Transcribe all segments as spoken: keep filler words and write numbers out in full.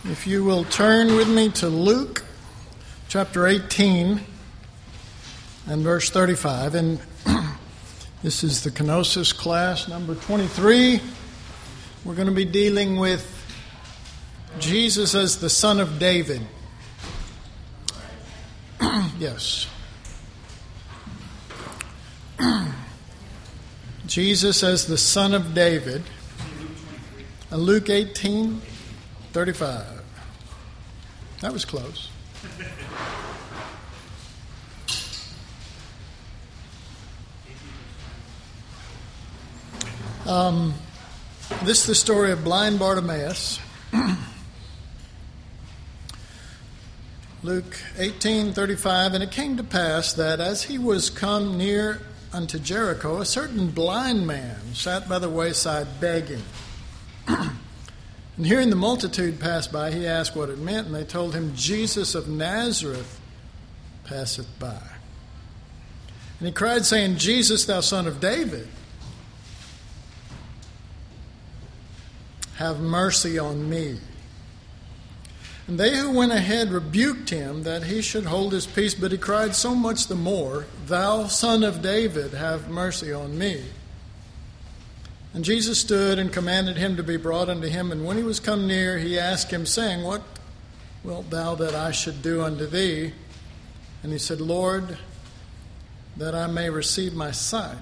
If you will turn with me to Luke chapter eighteen and verse thirty-five. And this is the Kenosis class number twenty-three. We're going to be dealing with Jesus as the Son of David. Yes. Jesus as the Son of David. And Luke eighteen, thirty-five. That was close. Um, this is the story of blind Bartimaeus. Luke eighteen, thirty-five. And it came to pass that as he was come near unto Jericho, a certain blind man sat by the wayside begging. And hearing the multitude pass by, he asked what it meant, and they told him, Jesus of Nazareth passeth by. And he cried, saying, Jesus, thou Son of David, have mercy on me. And they who went ahead rebuked him that he should hold his peace, but he cried so much the more, Thou Son of David, have mercy on me. And Jesus stood and commanded him to be brought unto him. And when he was come near, he asked him, saying, What wilt thou that I should do unto thee? And he said, Lord, that I may receive my sight.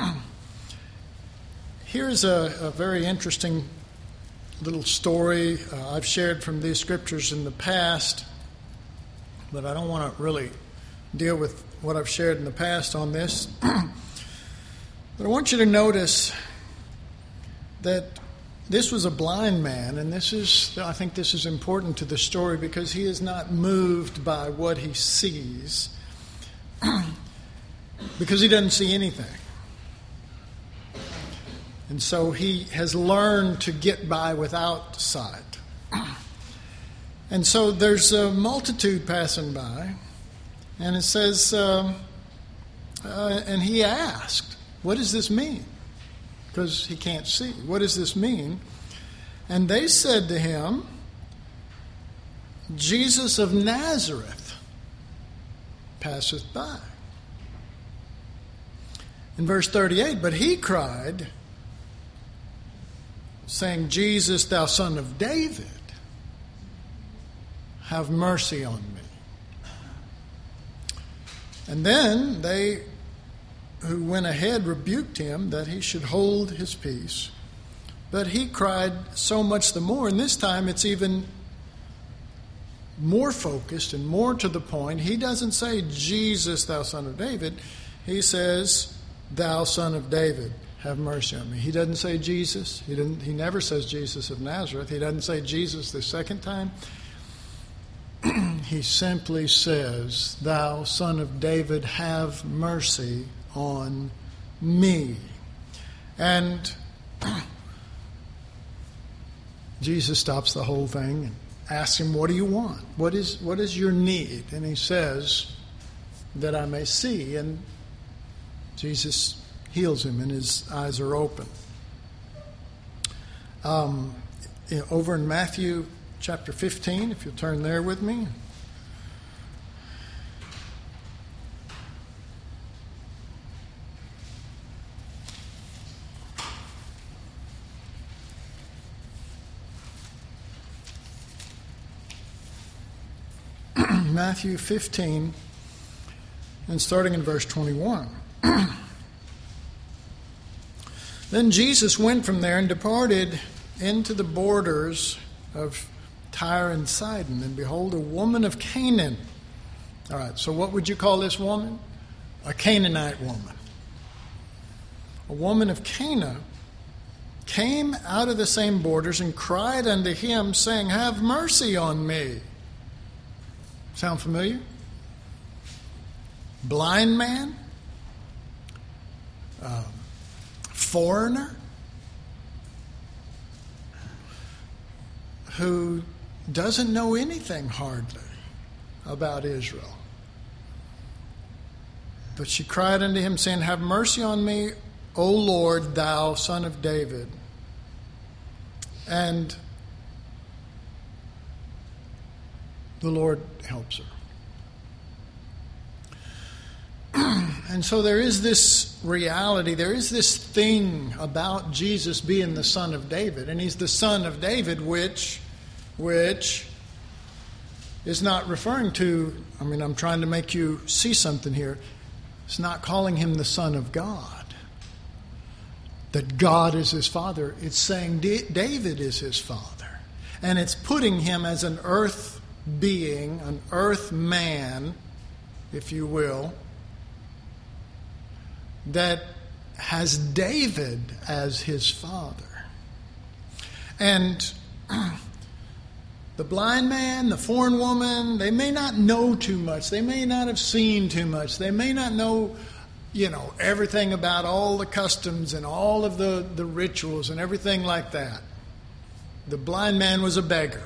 Here's a, a very interesting little story uh, I've shared from these scriptures in the past, but I don't want to really deal with what I've shared in the past on this. But I want you to notice that this was a blind man, and this is, I think this is important to the story because he is not moved by what he sees because he doesn't see anything. And so he has learned to get by without sight. And so there's a multitude passing by, and it says, uh, uh, and he asked, what does this mean? Because he can't see. What does this mean? And they said to him, Jesus of Nazareth passeth by. In verse thirty-eight, but he cried, saying, Jesus, thou Son of David, have mercy on me. And then they who went ahead rebuked him that he should hold his peace. But he cried so much the more, and this time it's even more focused and more to the point. He doesn't say, Jesus, thou Son of David. He says, thou Son of David, have mercy on me. He doesn't say Jesus. He didn't. He never says Jesus of Nazareth. He doesn't say Jesus the second time. He simply says, thou Son of David, have mercy on me. And Jesus stops the whole thing and asks him, what do you want? What is what is your need? And he says, that I may see. And Jesus heals him and his eyes are open. Um, over in Matthew chapter fifteen, if you'll turn there with me. Matthew fifteen, and starting in verse twenty-one. Then Jesus went from there and departed into the borders of Tyre and Sidon. And behold, a woman of Canaan. All right, so what would you call this woman? A Canaanite woman. A woman of Cana came out of the same borders and cried unto him, saying, have mercy on me. Sound familiar? Blind man? Um, foreigner? Who doesn't know anything hardly about Israel. But she cried unto him, saying, have mercy on me, O Lord, thou Son of David. And the Lord helps her. And so there is this reality, there is this thing about Jesus being the Son of David. And he's the Son of David, which, which is not referring to, I mean, I'm trying to make you see something here. It's not calling him the Son of God, that God is his father. It's saying David is his father. And it's putting him as an earth being, an earth man, if you will, that has David as his father. And the blind man, the foreign woman, they may not know too much. They may not have seen too much. They may not know, you know, everything about all the customs and all of the, the rituals and everything like that. The blind man was a beggar.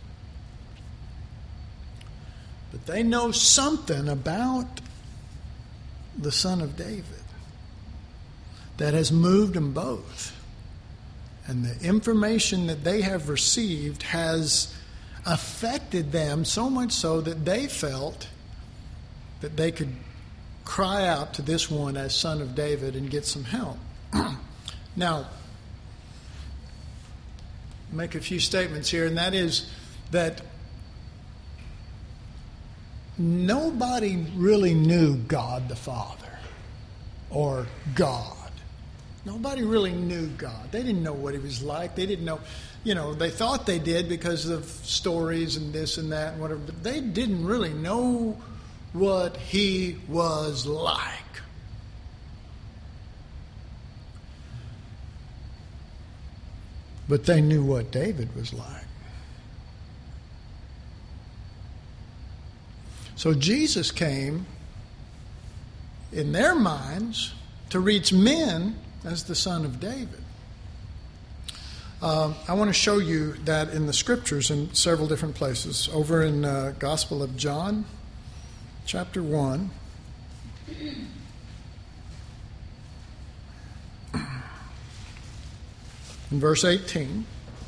But they know something about the Son of David that has moved them both. And the information that they have received has affected them so much so that they felt that they could cry out to this one as Son of David and get some help. Now, make a few statements here, and that is that nobody really knew God the Father or God. Nobody really knew God. They didn't know what he was like. They didn't know, you know, they thought they did because of stories and this and that and whatever, but they didn't really know what he was like. But they knew what David was like. So Jesus came, in their minds, to reach men as the Son of David. Uh, I want to show you that in the Scriptures in several different places. Over in uh, Gospel of John, chapter one. In verse eighteen.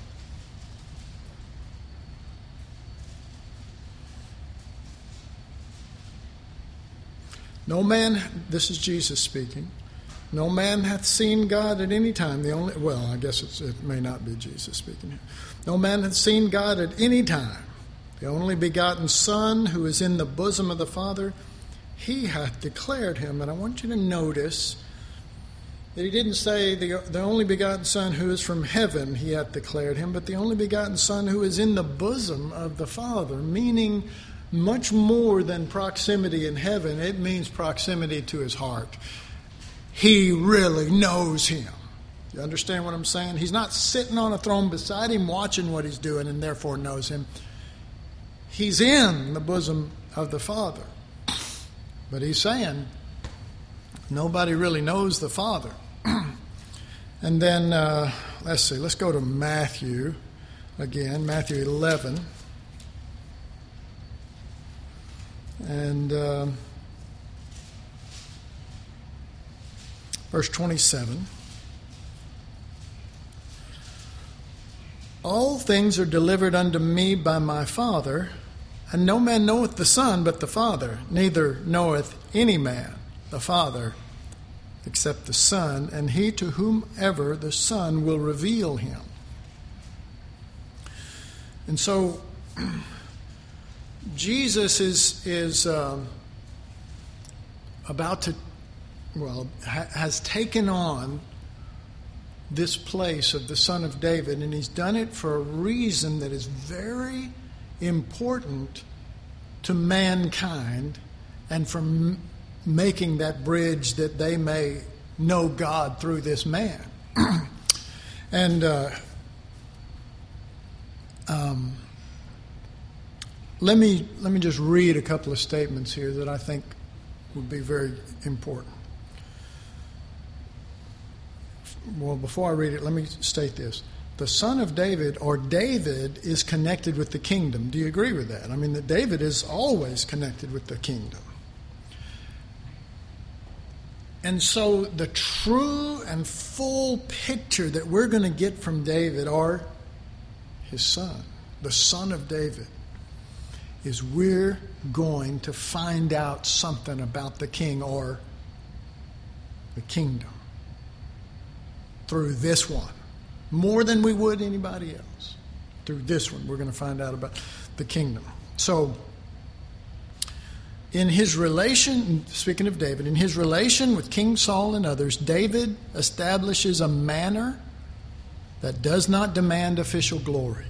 No man, this is Jesus speaking, no man hath seen God at any time. The only, well, I guess it's, it may not be Jesus speaking here. No man hath seen God at any time. The only begotten Son, who is in the bosom of the Father, he hath declared him. And I want you to notice that he didn't say the, the only begotten Son who is from heaven, he hath declared him, but the only begotten Son who is in the bosom of the Father, meaning much more than proximity in heaven. It means proximity to his heart. He really knows him. You understand what I'm saying? He's not sitting on a throne beside him watching what he's doing and therefore knows him. He's in the bosom of the Father. But he's saying nobody really knows the Father. And then, uh, let's see, let's go to Matthew again, Matthew eleven. And uh, verse twenty-seven. All things are delivered unto me by my Father, and no man knoweth the Son but the Father, neither knoweth any man the Father except the Son, and he to whomever the Son will reveal him. And so Jesus is is um, about to, well, ha- has taken on this place of the Son of David, and he's done it for a reason that is very important to mankind and for m- making that bridge that they may know God through this man. and uh, um, let me let me just read a couple of statements here that I think would be very important. Well, before I read it, let me state this. The Son of David, or David, is connected with the kingdom. Do you agree with that? I mean, that David is always connected with the kingdom. And so the true and full picture that we're going to get from David are his son, the Son of David. is we're going to find out something about the king or the kingdom through this one. More than we would anybody else. Through this one, we're going to find out about the kingdom. So, in his relation, speaking of David, in his relation with King Saul and others, David establishes a manner that does not demand official glory.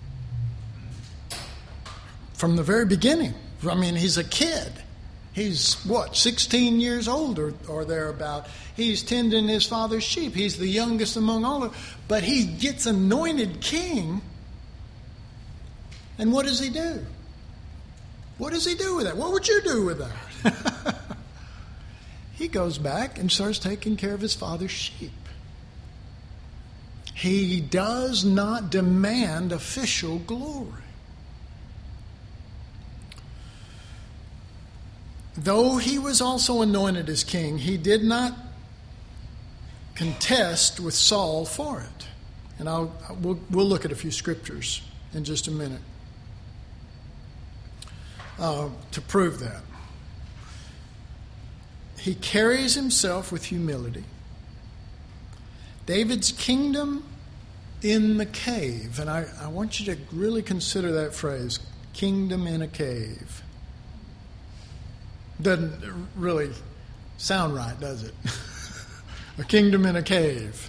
From the very beginning. I mean, he's a kid. He's, what, sixteen years old or, or thereabout. He's tending his father's sheep. He's the youngest among all of them. But he gets anointed king. And what does he do? What does he do with that? What would you do with that? He goes back and starts taking care of his father's sheep. He does not demand official glory. Though he was also anointed as king, he did not contest with Saul for it. And I'll, we'll, we'll look at a few scriptures in just a minute uh, to prove that. He carries himself with humility. David's kingdom in the cave. And I, I want you to really consider that phrase, kingdom in a cave. Doesn't really sound right, does it? A kingdom in a cave.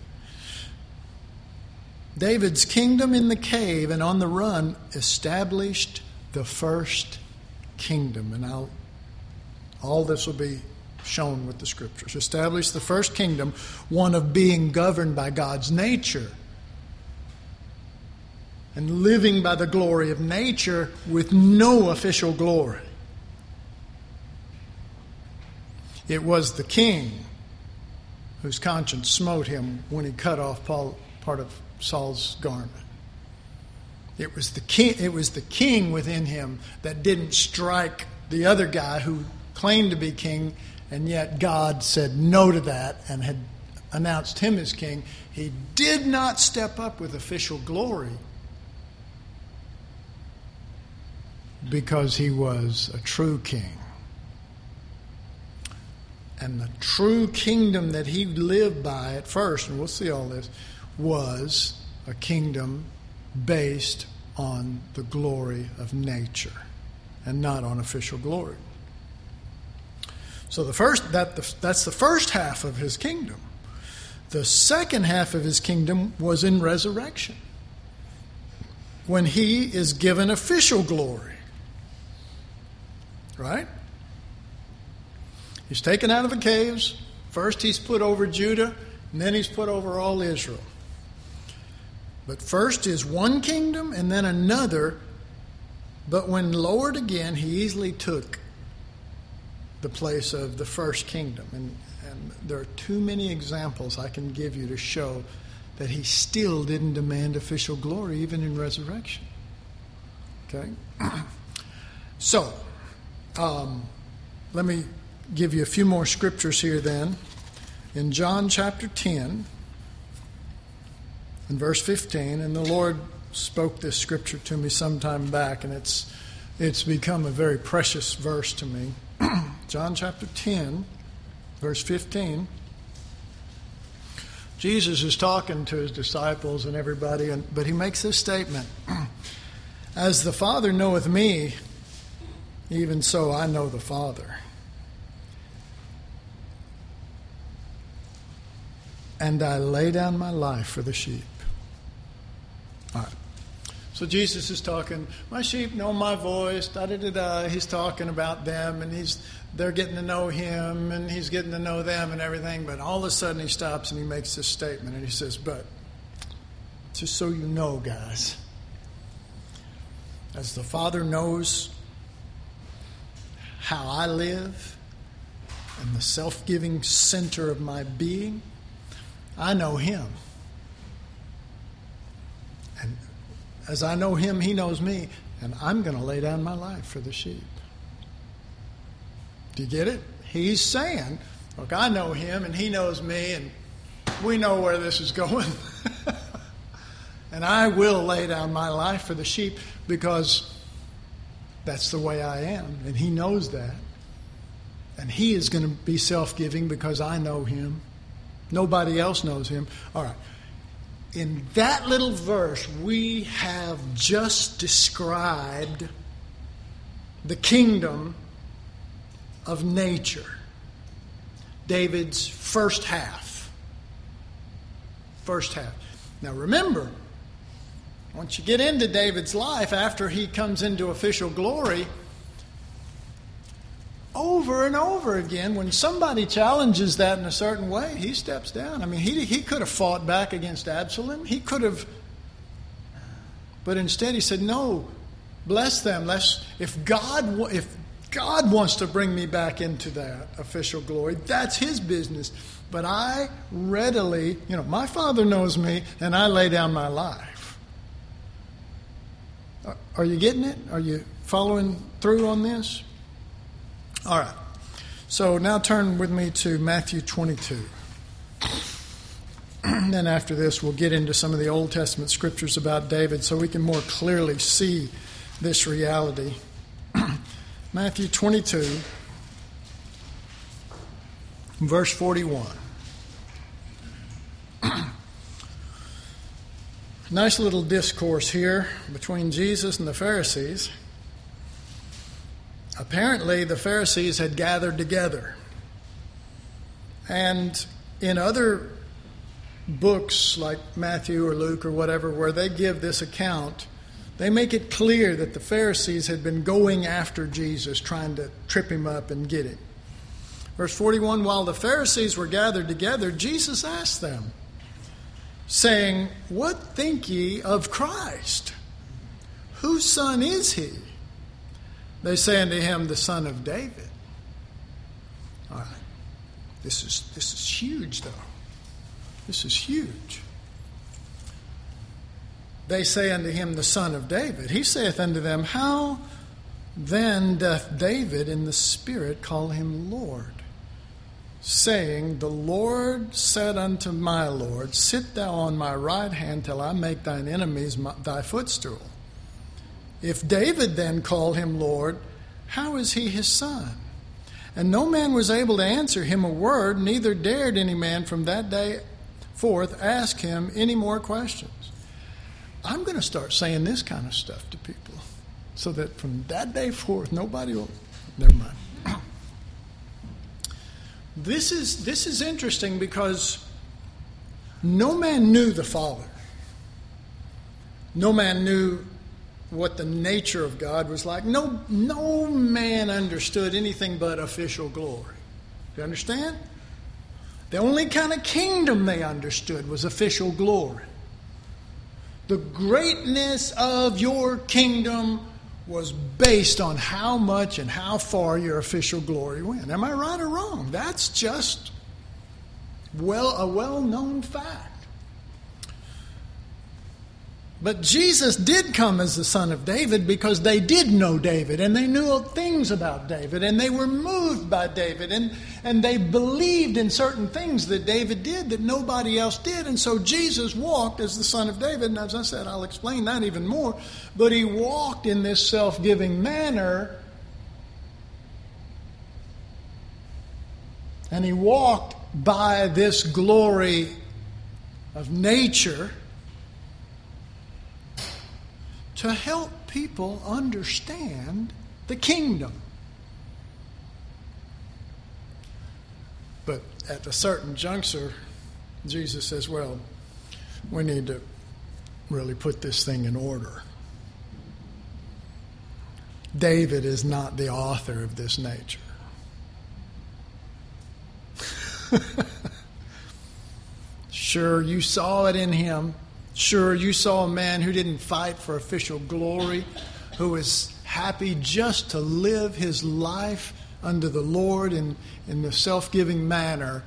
David's kingdom in the cave and on the run established the first kingdom. And I'll, all this will be shown with the scriptures. Established the first kingdom, one of being governed by God's nature and living by the glory of nature with no official glory. It was the king whose conscience smote him when he cut off Paul, part of Saul's garment. It was the king, it was the king within him that didn't strike the other guy who claimed to be king, and yet God said no to that and had announced him as king. He did not step up with official glory because he was a true king. And the true kingdom that he lived by at first, and we'll see all this, was a kingdom based on the glory of nature and not on official glory. So the first that the, that's the first half of his kingdom. The second half of his kingdom was in resurrection, when he is given official glory. Right? He's taken out of the caves. First he's put over Judah, and then he's put over all Israel. But first is one kingdom and then another. But when lowered again, he easily took the place of the first kingdom. And, and there are too many examples I can give you to show that he still didn't demand official glory even in resurrection. Okay? So, um, let me give you a few more scriptures here then. In John chapter ten, in verse fifteen, and the Lord spoke this scripture to me some time back, and it's it's become a very precious verse to me. John chapter ten, verse fifteen. Jesus is talking to his disciples and everybody, and, but he makes this statement. As the Father knoweth me, even so I know the Father. And I lay down my life for the sheep. All right. So Jesus is talking, my sheep know my voice, da-da-da-da. He's talking about them, and he's they're getting to know him, and he's getting to know them and everything. But all of a sudden he stops and he makes this statement, and he says, but just so you know, guys, as the Father knows how I live and the self-giving center of my being, I know him. And as I know him, he knows me. And I'm going to lay down my life for the sheep. Do you get it? He's saying, look, I know him and he knows me, and we know where this is going. And I will lay down my life for the sheep, because That's the way I am, and he knows that. And he is going to be self-giving because I know him. Nobody else knows him. All right. In that little verse, we have just described the kingdom of nature. David's first half. First half. Now remember, once you get into David's life, after he comes into official glory, over and over again, when somebody challenges that in a certain way, he steps down. I mean, he he could have fought back against Absalom. He could have, but instead he said, "No, bless them. Lest if God if God wants to bring me back into that official glory, that's His business. But I readily, you know, my Father knows me, and I lay down my life." Are you getting it? Are you following through on this? All right. So now turn with me to Matthew twenty-two. And then after this, we'll get into some of the Old Testament scriptures about David so we can more clearly see this reality. Matthew twenty-two, verse forty-one. Nice little discourse here between Jesus and the Pharisees. Apparently, the Pharisees had gathered together. And in other books like Matthew or Luke or whatever, where they give this account, they make it clear that the Pharisees had been going after Jesus, trying to trip him up and get him. Verse forty-one, while the Pharisees were gathered together, Jesus asked them, saying, "What think ye of Christ? Whose son is he?" They say unto him, "The son of David." All right. This is this is huge, though. This is huge. They say unto him, "The son of David." He saith unto them, "How then doth David in the Spirit call him Lord? Saying, The Lord said unto my Lord, Sit thou on my right hand till I make thine enemies my, thy footstool. If David then called him Lord, how is he his son?" And no man was able to answer him a word, neither dared any man from that day forth ask him any more questions. I'm going to start saying this kind of stuff to people so that from that day forth, nobody will... Never mind. This is, this is interesting because no man knew the Father. No man knew what the nature of God was like. No, no man understood anything but official glory. You understand? The only kind of kingdom they understood was official glory. The greatness of your kingdom was based on how much and how far your official glory went. Am I right or wrong? That's just well a well-known fact. But Jesus did come as the son of David because they did know David and they knew things about David and they were moved by David and, and they believed in certain things that David did that nobody else did. And so Jesus walked as the son of David. And as I said, I'll explain that even more. But he walked in this self-giving manner. And he walked by this glory of nature to help people understand the kingdom. But at a certain juncture, Jesus says, well, we need to really put this thing in order. David is not the author of this nature. Sure, you saw it in him. Sure, you saw a man who didn't fight for official glory, who was happy just to live his life under the Lord in, in the self-giving manner.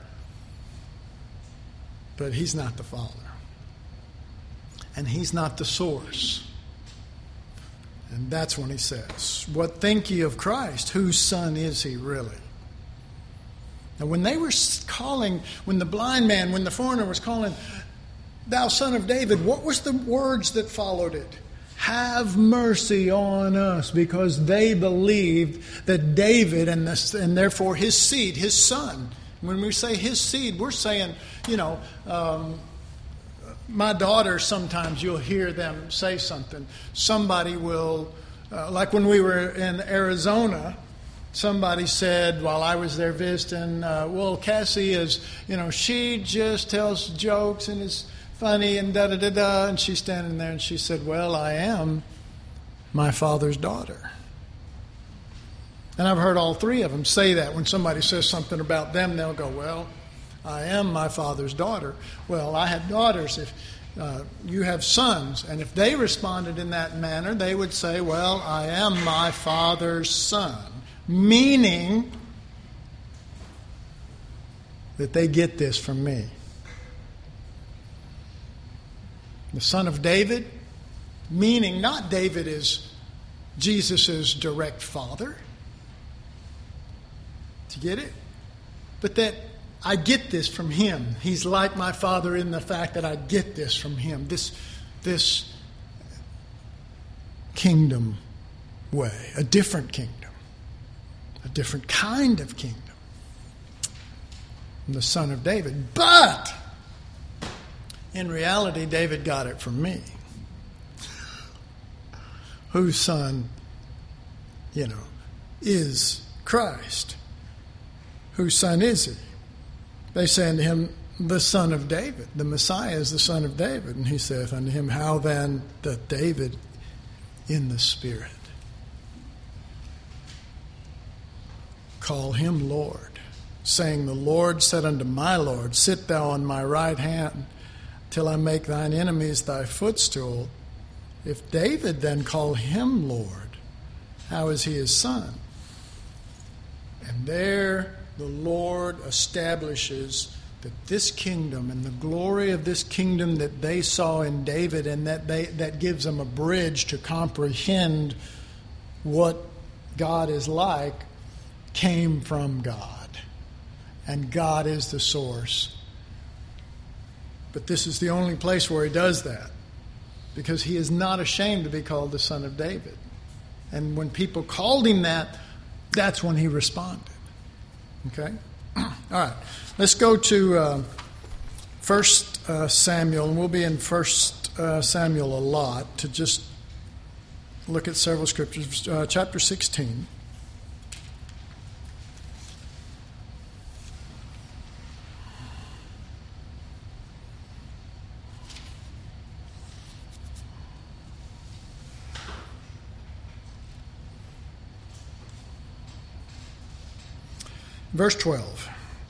But he's not the Father. And he's not the source. And that's when he says, "What think ye of Christ? Whose son is he really?" Now when they were calling, when the blind man, when the foreigner was calling, "Thou son of David," what was the words that followed it? have mercy on us, because they believed that David and, this, and therefore his seed, his son. When we say his seed, we're saying, you know, um, my daughter, sometimes you'll hear them say something. Somebody will, uh, like when we were in Arizona, somebody said while I was there visiting, uh, well, Cassie is, you know, she just tells jokes and is funny and da-da-da-da. And she's standing there and she said, well, I am my father's daughter. And I've heard all three of them say that. When somebody says something about them, they'll go, well, I am my father's daughter. Well, I had daughters. If uh, you have sons, and if they responded in that manner, they would say, well, I am my father's son. Meaning that they get this from me. The son of David, meaning not David is Jesus' direct father. Do you get it? But that I get this from him. He's like my father in the fact that I get this from him. This, this kingdom way, a different kingdom, a different kind of kingdom. I'm the son of David. But in reality, David got it from me. Whose son, you know, is Christ. Whose son is he? They say unto him, the son of David. The Messiah is the son of David. And he saith unto him, how then doth David in the Spirit call him Lord, saying, the Lord said unto my Lord, sit thou on my right hand till I make thine enemies thy footstool. If David then call him Lord, how is he his son? And there the Lord establishes that this kingdom and the glory of this kingdom that they saw in David, and that they that gives them a bridge to comprehend what God is like, came from God. And God is the source. But this is the only place where he does that, because he is not ashamed to be called the son of David. And when people called him that, that's when he responded. Okay? All right. Let's go to uh, First uh, Samuel, and we'll be in First uh, Samuel a lot to just look at several scriptures. Uh, chapter sixteen. Verse twelve.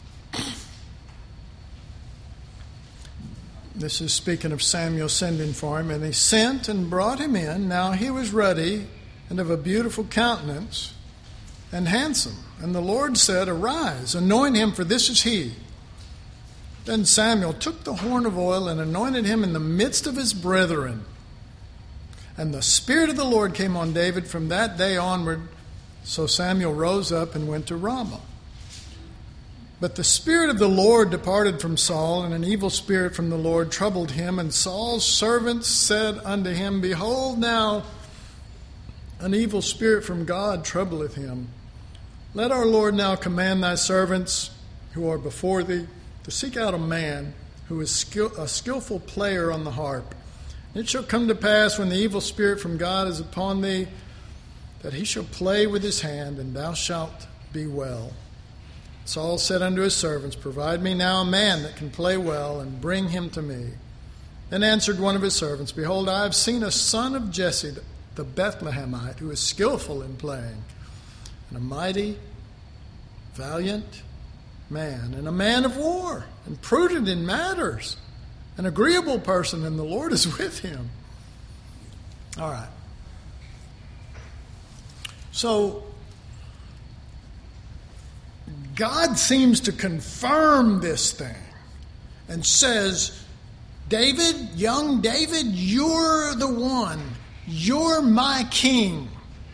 This is speaking of Samuel sending for him. And he sent and brought him in. Now he was ruddy and of a beautiful countenance and handsome. And the Lord said, arise, anoint him, for this is he. Then Samuel took the horn of oil and anointed him in the midst of his brethren. And the Spirit of the Lord came on David from that day onward. So Samuel rose up and went to Ramah. But the Spirit of the Lord departed from Saul, and an evil spirit from the Lord troubled him. And Saul's servants said unto him, behold, now an evil spirit from God troubleth him. Let our Lord now command thy servants who are before thee to seek out a man who is skill, a skillful player on the harp. And it shall come to pass, when the evil spirit from God is upon thee, that he shall play with his hand, and thou shalt be well. Saul said unto his servants, provide me now a man that can play well, and bring him to me. Then answered one of his servants, behold, I have seen a son of Jesse, the Bethlehemite, who is skillful in playing, and a mighty, valiant man, and a man of war, and prudent in matters, an agreeable person, and the Lord is with him. All right. So God seems to confirm this thing and says, David, young David, you're the one. You're my king.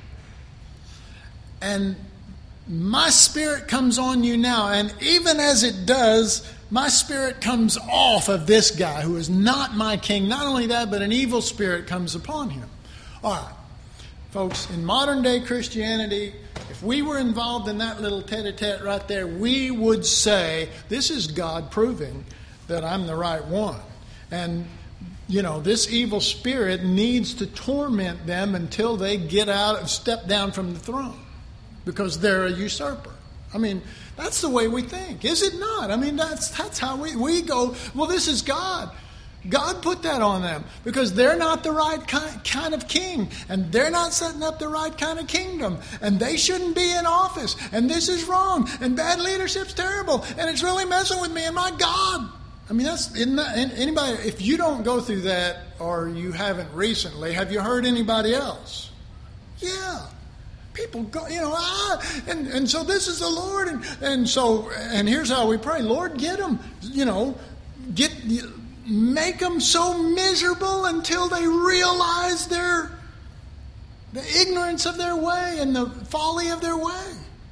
And my Spirit comes on you now. And even as it does, my Spirit comes off of this guy who is not my king. Not only that, but an evil spirit comes upon him. All right. Folks, in modern day Christianity, if we were involved in that little tete-a-tete right there, we would say, this is God proving that I'm the right one. And, you know, this evil spirit needs to torment them until they get out and step down from the throne because they're a usurper. I mean, that's the way we think, is it not? I mean, that's that's how we, we go, well, this is God. God put that on them because they're not the right kind, kind of king, and they're not setting up the right kind of kingdom, and they shouldn't be in office, and this is wrong, and bad leadership's terrible, and it's really messing with me, and my God. I mean, that's isn't that, anybody, if you don't go through that or you haven't recently, have you heard anybody else? Yeah. People go, you know, ah, and, and so this is the Lord, and, and so, and here's how we pray, Lord, get them, you know, get, make them so miserable until they realize their, the ignorance of their way and the folly of their way.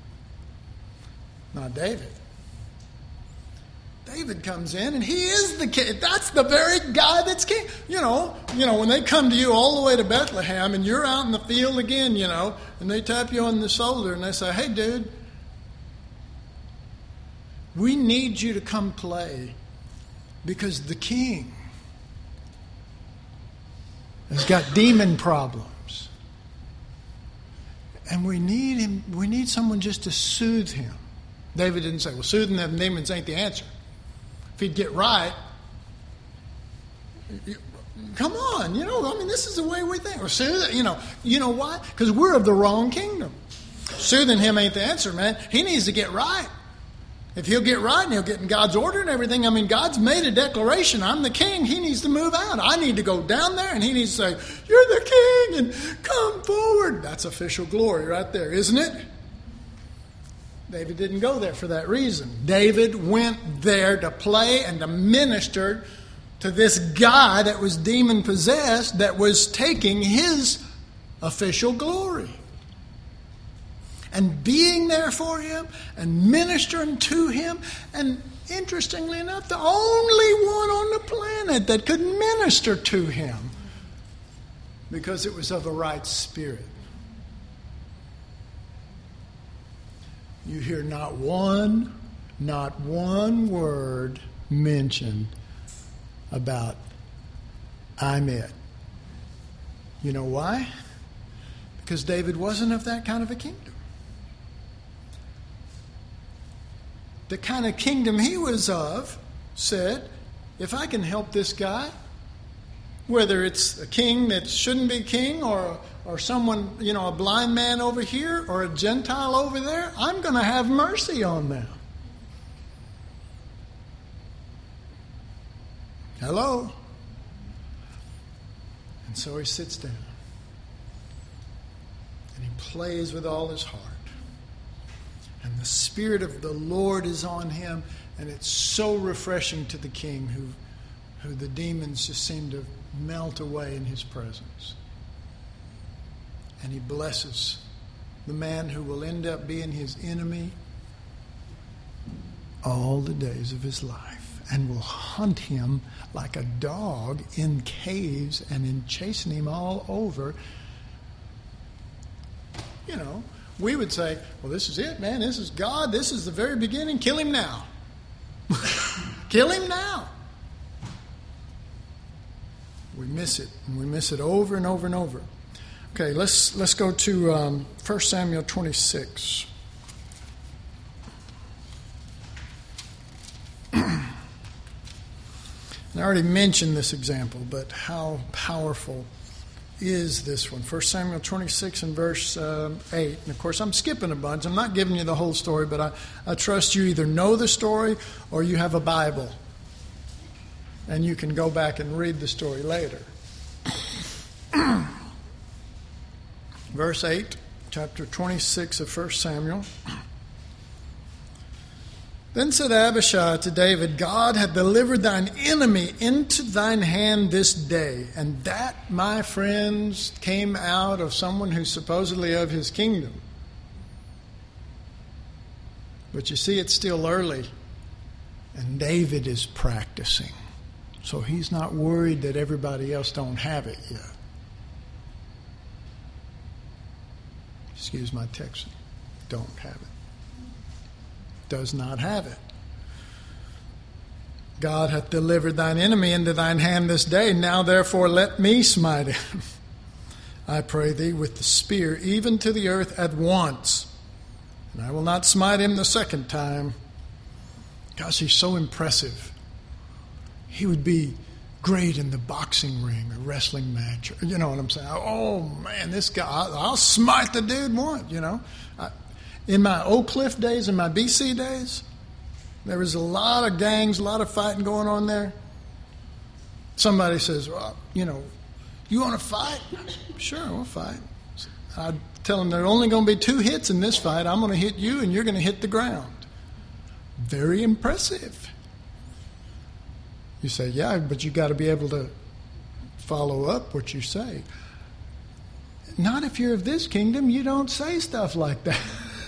Not David. David comes in and he is the king. That's the very guy that's king. You know, you know, when they come to you all the way to Bethlehem and you're out in the field again, you know, and they tap you on the shoulder and they say, hey, dude, we need you to come play because the king has got demon problems. And we need him, we need someone just to soothe him. David didn't say, well, soothing them demons ain't the answer. If he'd get right, come on, you know, I mean, this is the way we think. Or soothing, you know, you know why? Because we're of the wrong kingdom. Soothing him ain't the answer, man. He needs to get right. If he'll get right and he'll get in God's order and everything, I mean, God's made a declaration. I'm the king. He needs to move out. I need to go down there and he needs to say, you're the king and come forward. That's official glory right there, isn't it? David didn't go there for that reason. David went there to play and to minister to this guy that was demon-possessed that was taking his official glory. And being there for him and ministering to him. And interestingly enough, the only one on the planet that could minister to him because it was of a right spirit. You hear not one, not one word mentioned about I'm it. You know why? Because David wasn't of that kind of a kingdom. The kind of kingdom he was of said, if I can help this guy, whether it's a king that shouldn't be king or or someone, you know, a blind man over here or a Gentile over there, I'm going to have mercy on them. Hello? And so he sits down and he plays with all his heart. And the Spirit of the Lord is on him, and it's so refreshing to the king who, who the demons just seem to melt away in his presence. And he blesses the man who will end up being his enemy all the days of his life and will hunt him like a dog in caves and in chasing him all over. You know, we would say, well, this is it, man. This is God. This is the very beginning. Kill him now. Kill him now. We miss it, and we miss it over and over and over. Okay, let's let's go to um, First Samuel twenty-six. I already mentioned this example, but how powerful is this one? First Samuel twenty-six and verse uh, eight. And of course, I'm skipping a bunch. I'm not giving you the whole story, but I, I trust you either know the story or you have a Bible. And you can go back and read the story later. Verse eight, chapter twenty-six of First Samuel. Then said Abishai to David, God hath delivered thine enemy into thine hand this day. And that, my friends, came out of someone who's supposedly of his kingdom. But you see, it's still early. And David is practicing. So he's not worried that everybody else don't have it yet. excuse my text, don't have it. Does not have it. God hath delivered thine enemy into thine hand this day. Now therefore let me smite him, I pray thee, with the spear, even to the earth at once. And I will not smite him the second time. Gosh, he's so impressive. He would be great in the boxing ring or wrestling match. You know what I'm saying? Oh, man, this guy, I'll, I'll smite the dude once, you know. I, in my Oak Cliff days, in my B C days, there was a lot of gangs, a lot of fighting going on there. Somebody says, well, you know, you want to fight? Sure, we'll fight. I'd tell them there are only going to be two hits in this fight. I'm going to hit you and you're going to hit the ground. Very impressive. You say, yeah, but you got to be able to follow up what you say. Not if you're of this kingdom. You don't say stuff like that.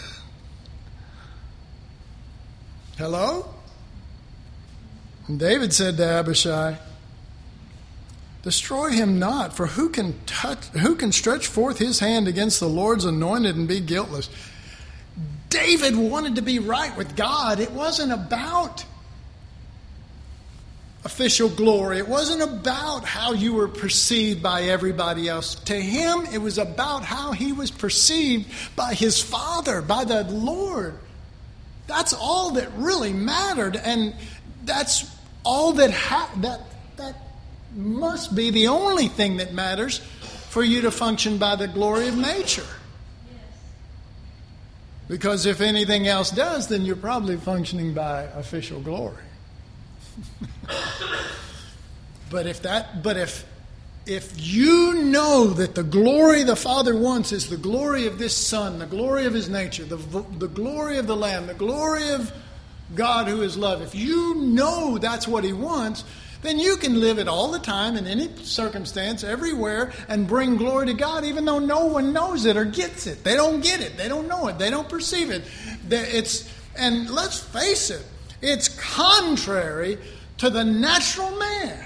Hello? And David said to Abishai, destroy him not, for who can touch, who can stretch forth his hand against the Lord's anointed and be guiltless? David wanted to be right with God. It wasn't about official glory. It wasn't about how you were perceived by everybody else. To him, it was about how he was perceived by his Father, by the Lord. That's all that really mattered, and that's all that ha- that that must be the only thing that matters for you to function by the glory of nature. Because if anything else does, then you're probably functioning by official glory. But if that, but if if you know that the glory the Father wants is the glory of this Son, the glory of His nature, the the glory of the Lamb, the glory of God who is love, if you know that's what He wants, then you can live it all the time in any circumstance, everywhere, and bring glory to God, even though no one knows it or gets it. They don't get it. They don't know it. They don't perceive it. It's, and let's face it, it's contrary to the natural man.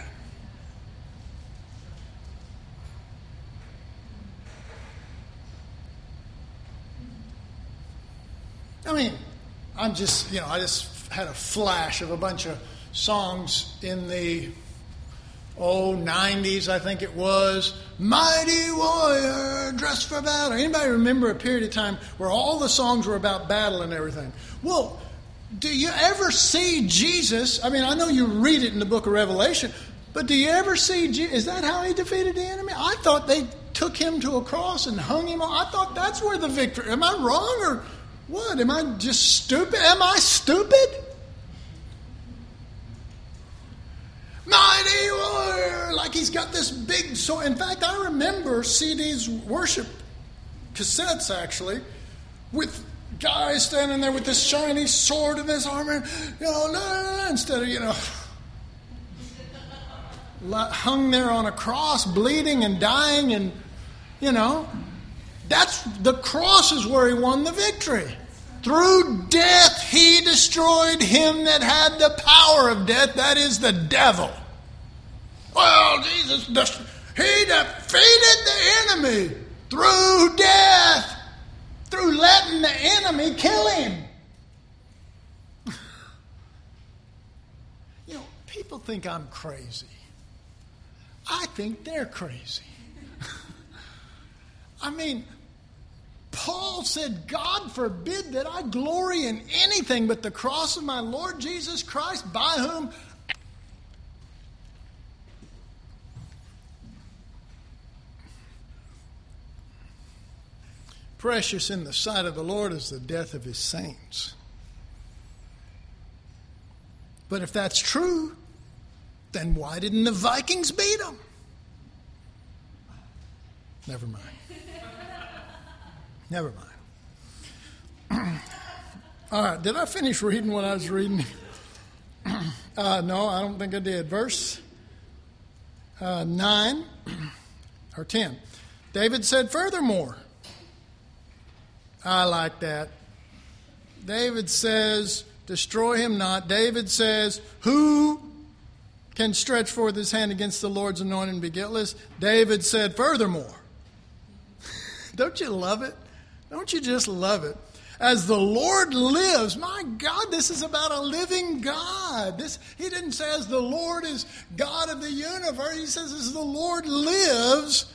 I mean, I'm just, you know, I just had a flash of a bunch of songs in the, oh, nineties, I think it was. Mighty warrior, dressed for battle. Anybody remember a period of time where all the songs were about battle and everything? Well, do you ever see Jesus? I mean, I know you read it in the book of Revelation, but do you ever see Jesus? Is that how He defeated the enemy? I thought they took Him to a cross and hung Him on. I thought that's where the victory. Am I wrong or what? Am I just stupid? Am I stupid? Mighty warrior, like he's got this big sword. In fact, I remember C Ds, worship cassettes actually, with guys standing there with this shiny sword in his armor, you know, no, no, no, instead of, you know, hung there on a cross, bleeding and dying, and, you know, that's the cross is where He won the victory. Through death, He destroyed him that had the power of death, that is the devil. Well, Jesus, He defeated the enemy through death, through letting the enemy kill Him. You know, people think I'm crazy. I think they're crazy. I mean, Paul said, God forbid that I glory in anything but the cross of my Lord Jesus Christ, by whom precious in the sight of the Lord is the death of His saints. But if that's true, then why didn't the Vikings beat them? Never mind. Never mind. All right, did I finish reading what I was reading? uh, no, I don't think I did. Verse uh, nine or ten. David said, furthermore, I like that. David says, destroy him not. David says, who can stretch forth his hand against the Lord's anointed and be guiltless? David said, furthermore. Don't you love it? Don't you just love it? As the Lord lives, my God, this is about a living God. This, he didn't say as the Lord is God of the universe. He says as the Lord lives,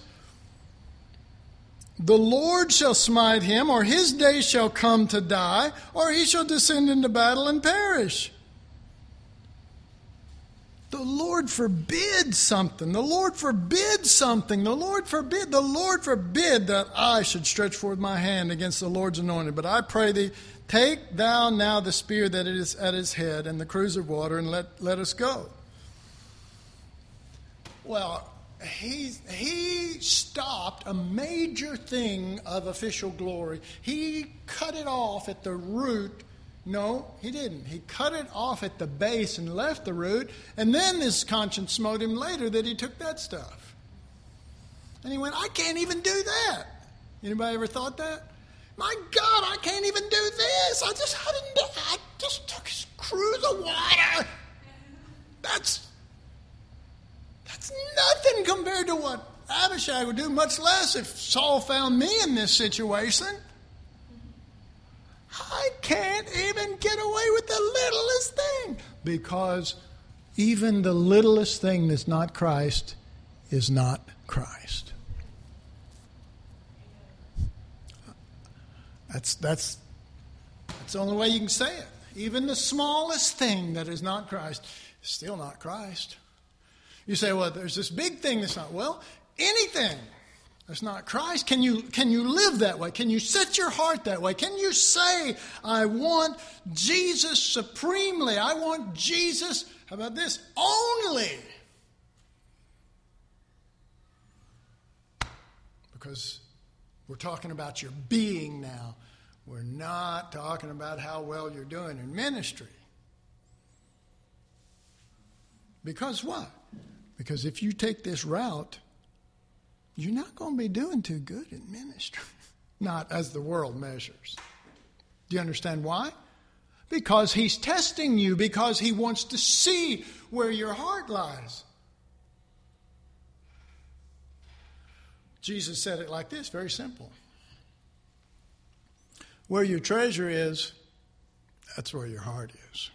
the Lord shall smite him, or his day shall come to die, or he shall descend into battle and perish. The Lord forbid something. The Lord forbid something. The Lord forbid. The Lord forbid that I should stretch forth my hand against the Lord's anointed. But I pray thee, take thou now the spear that is at his head and the cruse of water, and let, let us go. Well, he, he stopped a major thing of official glory. He cut it off at the root. No, he didn't. He cut it off at the base and left the root, and then his conscience smote him later that he took that stuff. And he went, I can't even do that. Anybody ever thought that? My God, I can't even do this. I just I didn't do, I just took his cruse of water. That's that's nothing compared to what Abishai would do, much less if Saul found me in this situation. I can't even get away with the littlest thing. Because even the littlest thing that's not Christ is not Christ. That's, that's, that's the only way you can say it. Even the smallest thing that is not Christ is still not Christ. You say, well, there's this big thing that's not. Well, anything that's not Christ. Can you, can you live that way? Can you set your heart that way? Can you say, I want Jesus supremely. I want Jesus, how about this, only. Because we're talking about your being now. We're not talking about how well you're doing in ministry. Because what? Because if you take this route, you're not going to be doing too good in ministry. Not as the world measures. Do you understand why? Because he's testing you, because he wants to see where your heart lies. Jesus said it like this, very simple. Where your treasure is, that's where your heart is.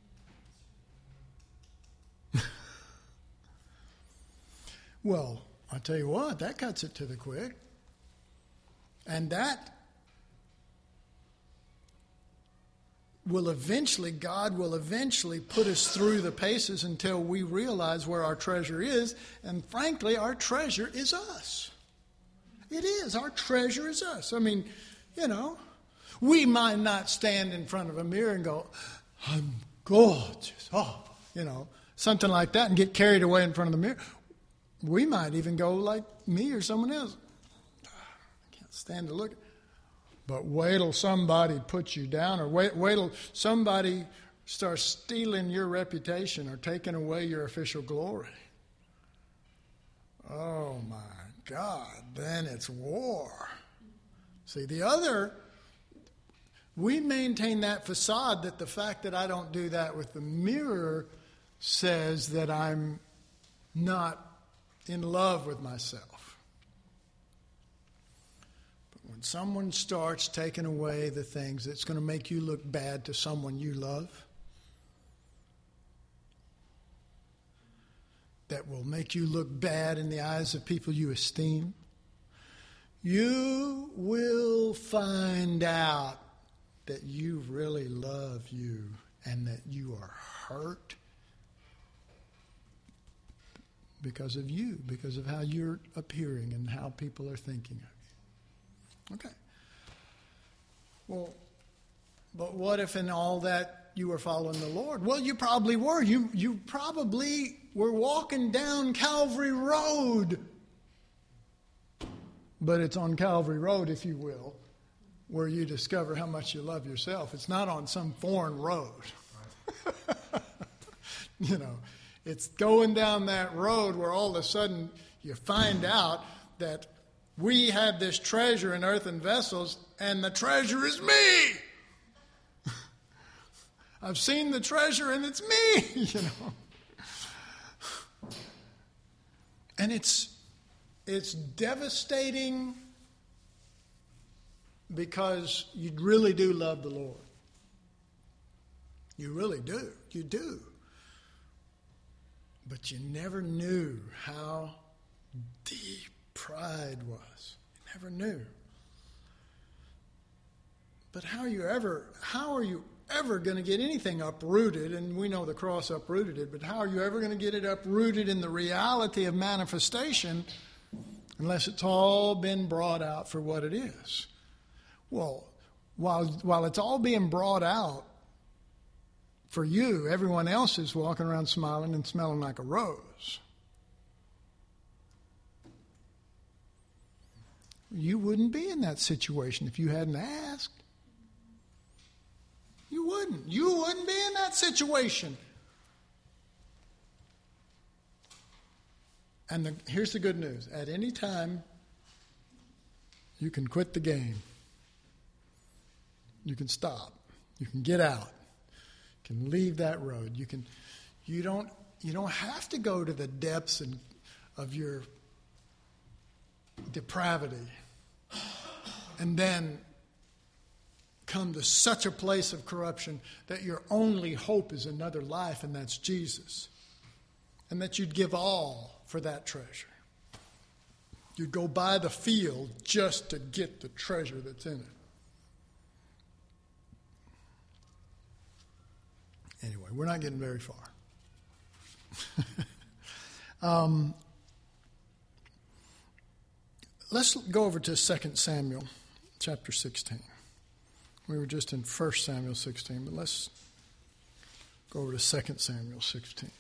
Well, I tell you what, that cuts it to the quick. And that will eventually, God will eventually put us through the paces until we realize where our treasure is. And frankly, our treasure is us. It is. Our treasure is us. I mean, you know, we might not stand in front of a mirror and go, I'm gorgeous. Oh, you know, something like that and get carried away in front of the mirror. We might even go like me or someone else. I can't stand to look. But wait till somebody puts you down, or wait, wait till somebody starts stealing your reputation or taking away your official glory. Oh my God, then it's war. See, the other, we maintain that facade that the fact that I don't do that with the mirror says that I'm not in love with myself. But when someone starts taking away the things that's going to make you look bad to someone you love, that will make you look bad in the eyes of people you esteem, you will find out that you really love you and that you are hurt because of you, because of how you're appearing and how people are thinking of you. Okay. Well, but what if in all that you were following the Lord? Well, you probably were. You, you probably were walking down Calvary Road. But it's on Calvary Road, if you will, where you discover how much you love yourself. It's not on some foreign road. You know. It's going down that road where all of a sudden you find out that we have this treasure in earthen vessels, and the treasure is me. I've seen the treasure, and it's me, you know. And it's it's devastating because you really do love the Lord. You really do. You do. But you never knew how deep pride was. You never knew. But how are you ever, how are you ever going to get anything uprooted? And we know the cross uprooted it, but how are you ever going to get it uprooted in the reality of manifestation unless it's all been brought out for what it is? Well, while while it's all being brought out for you, everyone else is walking around smiling and smelling like a rose. You wouldn't be in that situation if you hadn't asked. You wouldn't. You wouldn't be in that situation. And the, here's the good news. At any time, you can quit the game. You can stop. You can get out. You can leave that road. You can. You don't. You don't have to go to the depths and, of your depravity, and then come to such a place of corruption that your only hope is another life, and that's Jesus. And that you'd give all for that treasure. You'd go buy the field just to get the treasure that's in it. Anyway, we're not getting very far. um, let's go over to Second Samuel chapter sixteen. We were just in First Samuel sixteen, but let's go over to Second Samuel sixteen.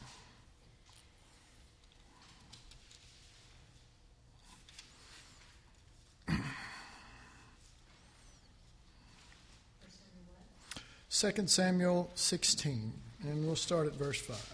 Second Samuel sixteen, and we'll start at verse five.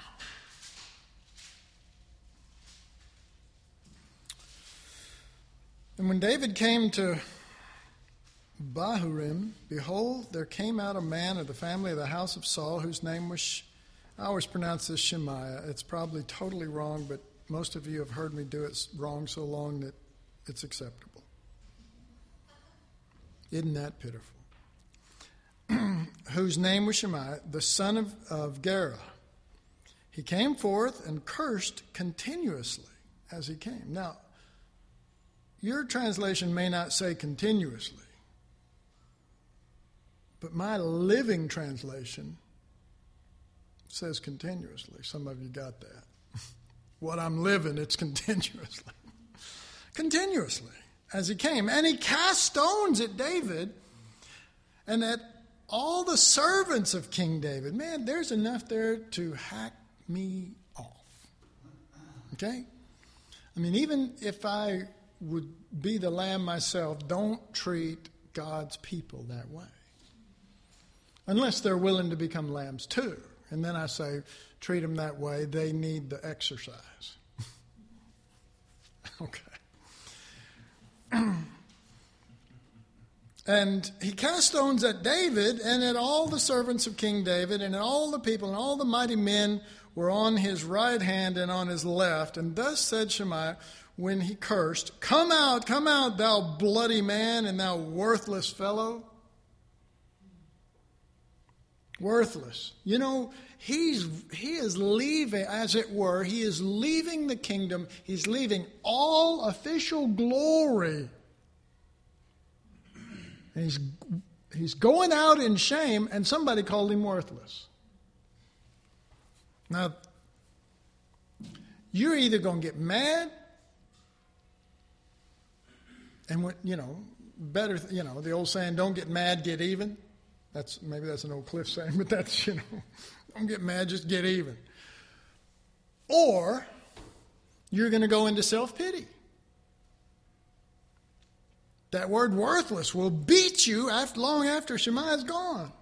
And when David came to Bahurim, behold, there came out a man of the family of the house of Saul, whose name was, I always pronounce this Shemaiah. It's probably totally wrong, but most of you have heard me do it wrong so long that it's acceptable. Isn't that pitiful? Whose name was Shemaiah, the son of, of Gera. He came forth and cursed continuously as he came. Now, your translation may not say continuously, but my living translation says continuously. Some of you got that. What I'm living, it's continuously. Continuously as he came. And he cast stones at David and at all the servants of King David. Man, there's enough there to hack me off. Okay? I mean, even if I would be the lamb myself, don't treat God's people that way. Unless they're willing to become lambs too. And then I say, treat them that way. They need the exercise. Okay. And he cast stones at David and at all the servants of King David and at all the people, and all the mighty men were on his right hand and on his left. And thus said Shemaiah when he cursed, "Come out, come out, thou bloody man, and thou worthless fellow." Worthless. You know, he's he is leaving, as it were, he is leaving the kingdom. He's leaving all official glory. And he's he's going out in shame, and somebody called him worthless. Now, you're either going to get mad, and what you know, better, you know, the old saying, "Don't get mad, get even." That's maybe that's an old Cliff saying, but that's, you know, don't get mad, just get even. Or you're going to go into self-pity. That word worthless will beat you after, long after Shemaiah's gone.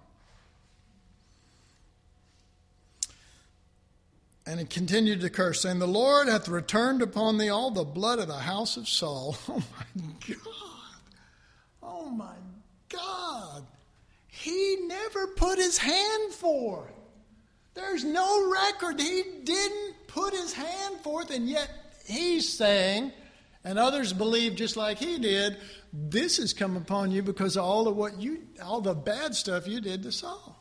And he continued to curse, saying, "The Lord hath returned upon thee all the blood of the house of Saul." Oh my God. Oh my God. He never put his hand forth. There's no record. He didn't put his hand forth, and yet he's saying, and others believe just like he did, this has come upon you because of all of what you, all the bad stuff you did to Saul.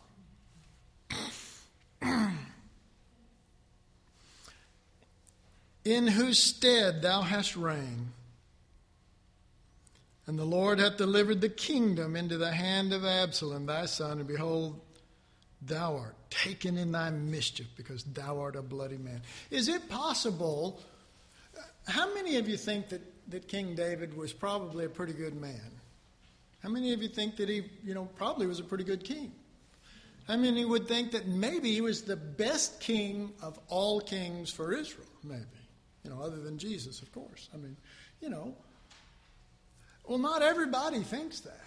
In whose stead thou hast reigned. And the Lord hath delivered the kingdom into the hand of Absalom thy son, and behold, thou art taken in thy mischief, because thou art a bloody man. Is it possible? How many of you think that, that King David was probably a pretty good man? How many of you think that he, you know, probably was a pretty good king? How many would think that maybe he was the best king of all kings for Israel? Maybe. You know, other than Jesus, of course. I mean, you know. Well, not everybody thinks that.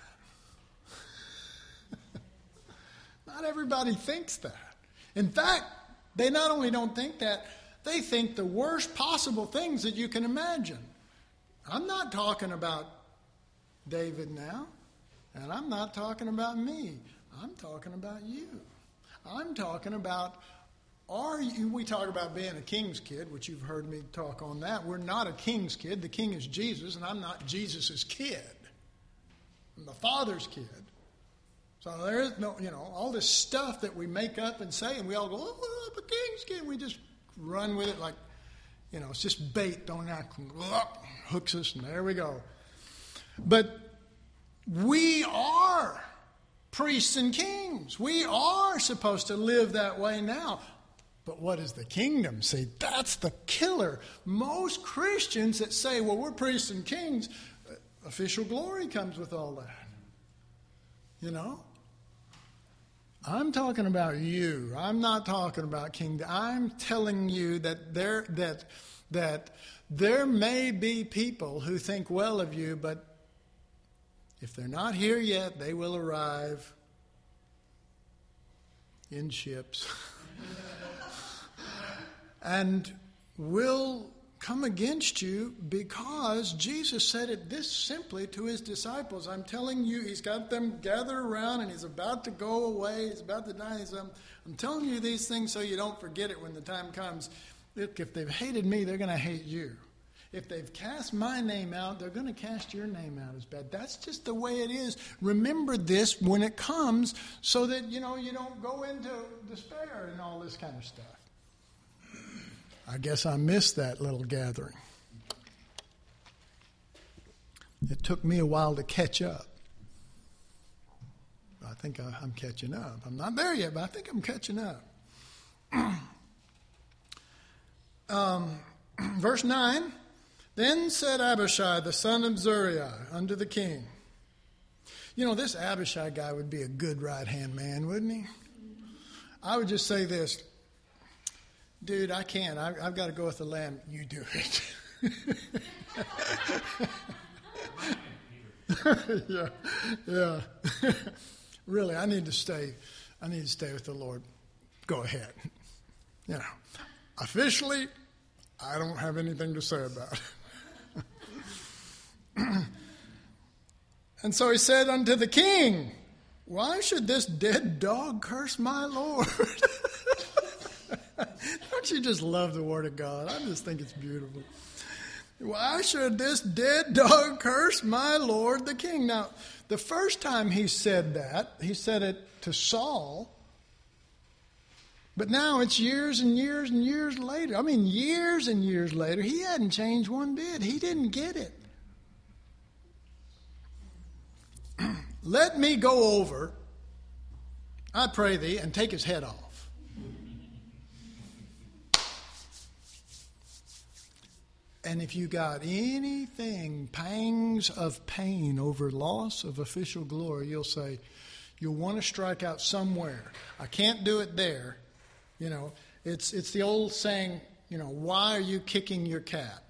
Not everybody thinks that. In fact, they not only don't think that, they think the worst possible things that you can imagine. I'm not talking about David now, and I'm not talking about me. I'm talking about you. I'm talking about, are you, we talk about being a king's kid, which you've heard me talk on that. We're not a king's kid. The king is Jesus, and I'm not Jesus' kid. I'm the Father's kid. So there is no, you know, all this stuff that we make up and say, and we all go, oh, I'm a king's kid. We just run with it like, you know, it's just bait. Don't act, hooks us, and there we go. But we are priests and kings. We are supposed to live that way now. But what is the kingdom? See, that's the killer. Most Christians that say, well, we're priests and kings, official glory comes with all that. You know? I'm talking about you. I'm not talking about kingdom. I'm telling you that there that that there may be people who think well of you, but if they're not here yet, they will arrive in ships and will come against you, because Jesus said it this simply to his disciples. I'm telling you, he's got them gathered around and he's about to go away. He's about to die. He's, um, I'm telling you these things so you don't forget it when the time comes. Look, if they've hated me, they're going to hate you. If they've cast my name out, they're going to cast your name out as bad. That's just the way it is. Remember this when it comes, so that, you know, you don't go into despair and all this kind of stuff. I guess I missed that little gathering. It took me a while to catch up. I think I, I'm catching up. I'm not there yet, but I think I'm catching up. um, verse nine, then said Abishai, the son of Zeruiah, unto the king. You know, this Abishai guy would be a good right-hand man, wouldn't he? I would just say this. Dude, I can't. I, I've got to go with the lamb. You do it. yeah, yeah. Really, I need to stay. I need to stay with the Lord. Go ahead. You know, officially, I don't have anything to say about it. And so he said unto the king, why should this dead dog curse my Lord? Don't you just love the Word of God? I just think it's beautiful. Why should this dead dog curse my Lord the king? Now, the first time he said that, he said it to Saul. But now it's years and years and years later. I mean, years and years later. He hadn't changed one bit. He didn't get it. Let me go over, I pray thee, and take his head off. And if you got anything, pangs of pain over loss of official glory, you'll say, you'll want to strike out somewhere. I can't do it there. You know, it's it's the old saying, you know, why are you kicking your cat?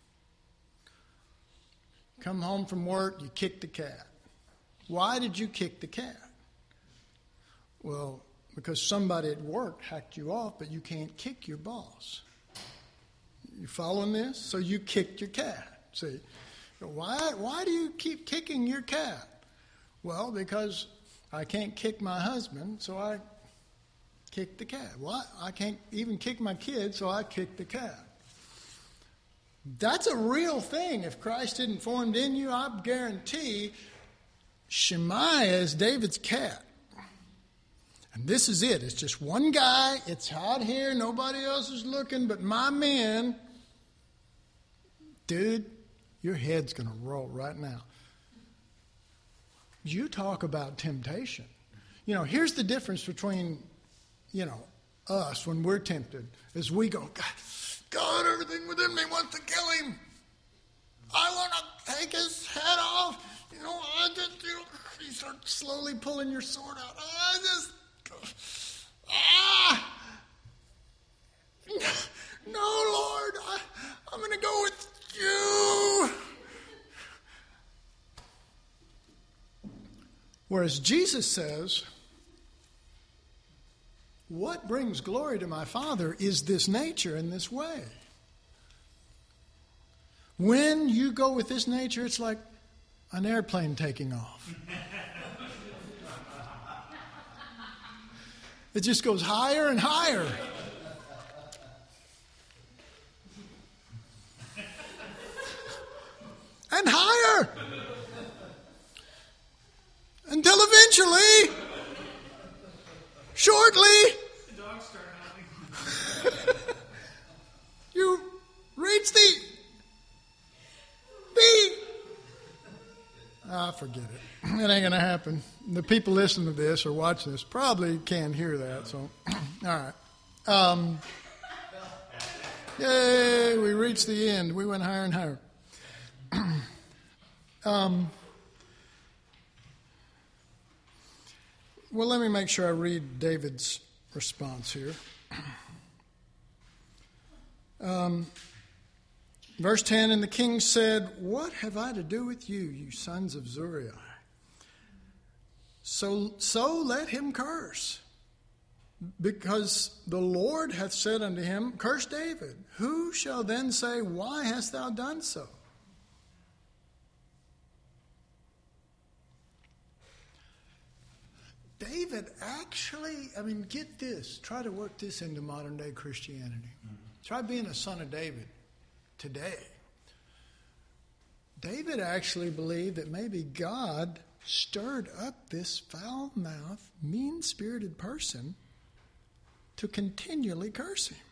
Come home from work, you kick the cat. Why did you kick the cat? Well, because somebody at work hacked you off, but you can't kick your boss. You following this? So you kicked your cat. See, why? Why do you keep kicking your cat? Well, because I can't kick my husband, so I kick the cat. Why? I can't even kick my kids, so I kick the cat. That's a real thing. If Christ isn't formed in you, I guarantee Shemaiah is David's cat. And this is it. It's just one guy. It's out here. Nobody else is looking but my men. Dude, your head's going to roll right now. You talk about temptation. You know, here's the difference between, you know, us when we're tempted. Is we go, God, God, everything within me wants to kill him. I want to take his head off. You know, I just, you know, you start slowly pulling your sword out. I just, ah. No, Lord, I, I'm going to go with you. Whereas Jesus says, what brings glory to my Father is this nature and this way. When you go with this nature, it's like an airplane taking off. It just goes higher and higher. And higher. Until eventually, shortly, the dogs start howling. You reach the the. Ah, forget it. It ain't going to happen. The people listening to this or watching this probably can't hear that. So, all right. Um, yay, we reached the end. We went higher and higher. um, well, let me make sure I read David's response here. Um, verse ten, and the king said, what have I to do with you, you sons of Zeruiah? So, so let him curse, because the Lord hath said unto him, curse David. Who shall then say, why hast thou done so? David actually, I mean, get this. Try to work this into modern day Christianity. Mm-hmm. Try being a son of David today. David actually believed that maybe God stirred up this foul-mouthed, mean-spirited person to continually curse him.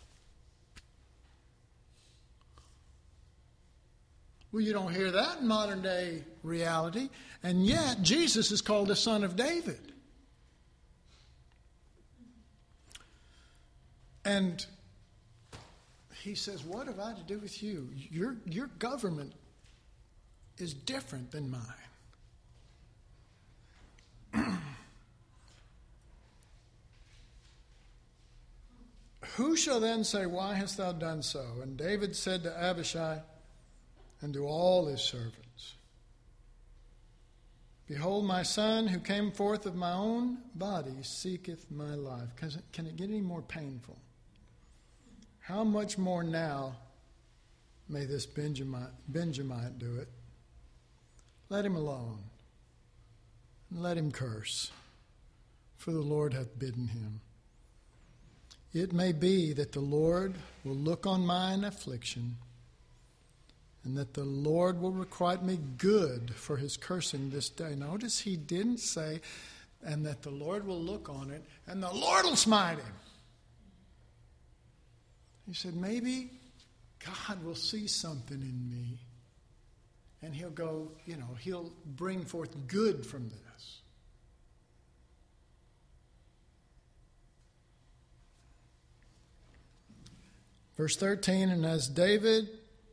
Well, you don't hear that in modern day reality, and yet Jesus is called the Son of David. And he says, what have I to do with you? Your, your government is different than mine. Who shall then say, why hast thou done so? And David said to Abishai and to all his servants, behold, my son who came forth of my own body seeketh my life. Can it get any more painful? How much more now may this Benjamin, Benjamite do it? Let him alone, and let him curse, for the Lord hath bidden him. It may be that the Lord will look on mine affliction, and that the Lord will requite me good for his cursing this day. Notice he didn't say, and that the Lord will look on it, and the Lord will smite him. He said, maybe God will see something in me, and he'll go, you know, he'll bring forth good from this. Verse thirteen, and as David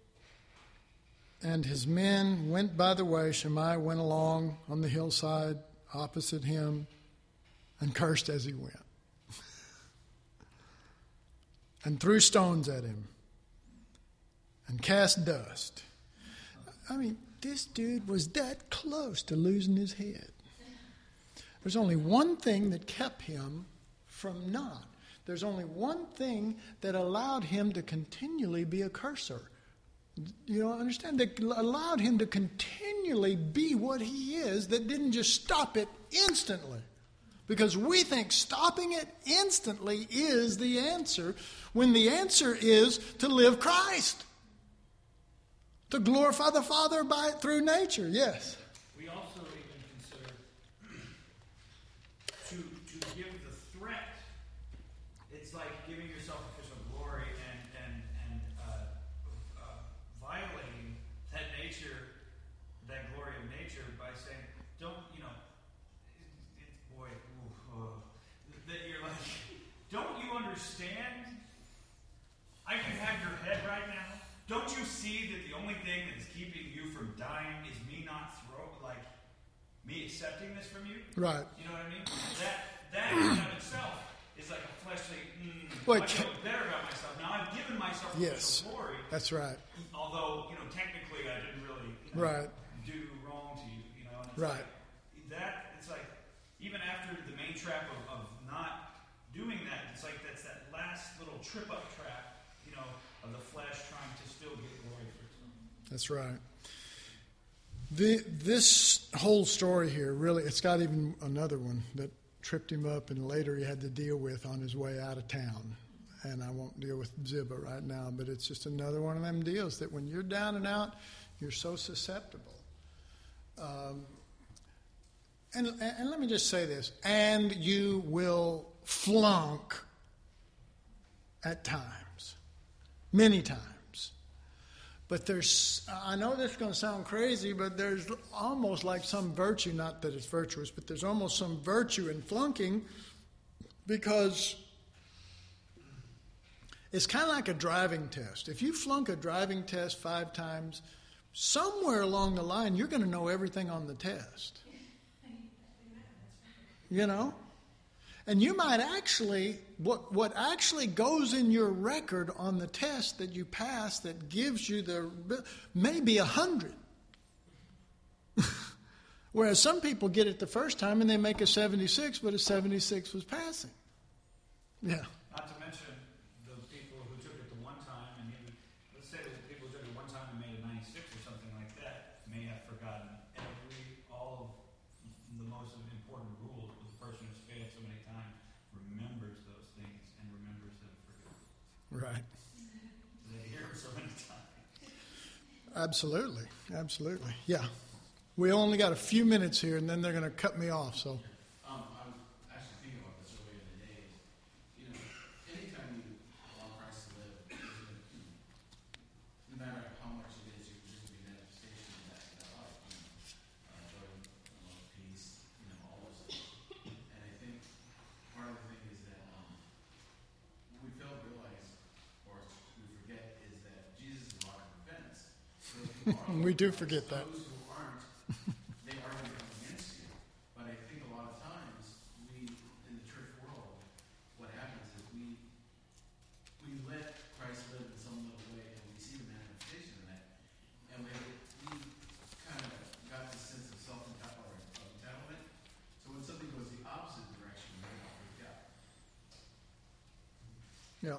and his men went by the way, Shimei went along on the hillside opposite him and cursed as he went. And threw stones at him and cast dust. I mean, this dude was that close to losing his head. There's only one thing that kept him from not. There's only one thing that allowed him to continually be a curser. You don't understand? That allowed him to continually be what he is, that didn't just stop it instantly. Because we think stopping it instantly is the answer, when the answer is to live Christ. To glorify the Father by through nature, yes. We also even consider to to give the threat. It's like giving yourself official glory and and and uh, uh, violating that nature, that glory of nature by saying, "Don't you know?" It, it, boy, ooh, uh, that you're like, "Don't you understand? I can have your head right now. Don't you see that the only thing that is keeping you from dying is me not throw like me accepting this from you?" Right. You know what I mean? That that in and of itself is like a fleshly. Mm, Well, I feel better about myself now. I've given myself yes, glory. That's right. Although you know, technically, I didn't really you know, right. do wrong to you. You know, and it's right. Like, that it's like even after the main trap of, of not doing that, it's like that's that last little trip up trap. You know, of the flesh trying to still get glory for itself. That's right. The, this whole story here, really, it's got even another one that tripped him up and later he had to deal with on his way out of town. And I won't deal with Ziba right now, but it's just another one of them deals that when you're down and out, you're so susceptible. Um, and, and let me just say this, and you will flunk at times. Many times. But there's, I know this is going to sound crazy, but there's almost like some virtue, not that it's virtuous, but there's almost some virtue in flunking because it's kind of like a driving test. If you flunk a driving test five times, somewhere along the line, you're going to know everything on the test. You know? And you might actually, what what actually goes in your record on the test that you pass that gives you the, maybe a hundred. Whereas some people get it the first time and they make a seventy-six, but a seventy-six was passing. Yeah. Not to mention the people who took it the one time, and even, let's say the people who took it one time and made a ninety-six or something like that may have forgotten every, all of the most important rules, but the person who's failed so many times remembers those things and remembers them for good. Right. They hear them so many times. Absolutely. Absolutely. Yeah. We only got a few minutes here, and then they're going to cut me off, so. Um, I was actually thinking about this earlier in the day. You know, anytime you allow Christ to live, no matter how much it is, you're just going to be a manifestation of that, that life. You know, uh, joy, love, peace, you know, all those things. And I think part of the thing is that um, what we fail to realize, or we forget, is that Jesus is a rock of defense. So we do forget that. Those who aren't, they are going to come against you. But I think a lot of times, we, in the church world, what happens is we we let Christ live in some little way, and we see the manifestation of that. And we, we kind of got this sense of self-entitlement. So when something goes the opposite direction, we're not freaked out. Yeah.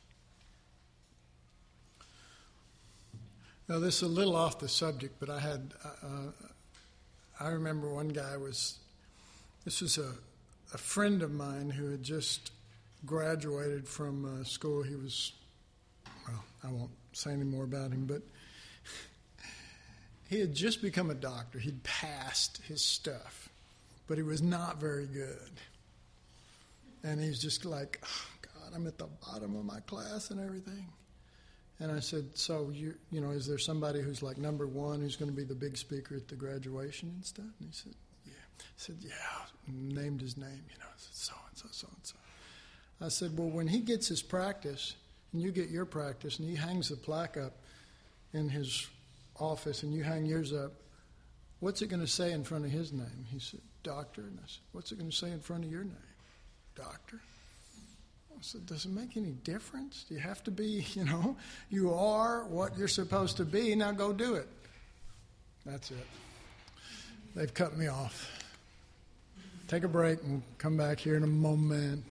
Now, this is a little off the subject, but I had, uh, I remember one guy was, this was a, a friend of mine who had just graduated from uh, school. He was, well, I won't say any more about him, but he had just become a doctor. He'd passed his stuff, but he was not very good. And he's just like, oh, God, I'm at the bottom of my class and everything. And I said, so, you you know, is there somebody who's like number one who's going to be the big speaker at the graduation and stuff? And he said, yeah. I said, yeah. And named his name, you know. I said, so-and-so, so-and-so. I said, well, when he gets his practice and you get your practice and he hangs the plaque up in his office and you hang yours up, what's it going to say in front of his name? He said, doctor. And I said, what's it going to say in front of your name? Doctor. I said, does it make any difference? Do you have to be, you know, you are what you're supposed to be. Now go do it. That's it. They've cut me off. Take a break and we'll come back here in a moment.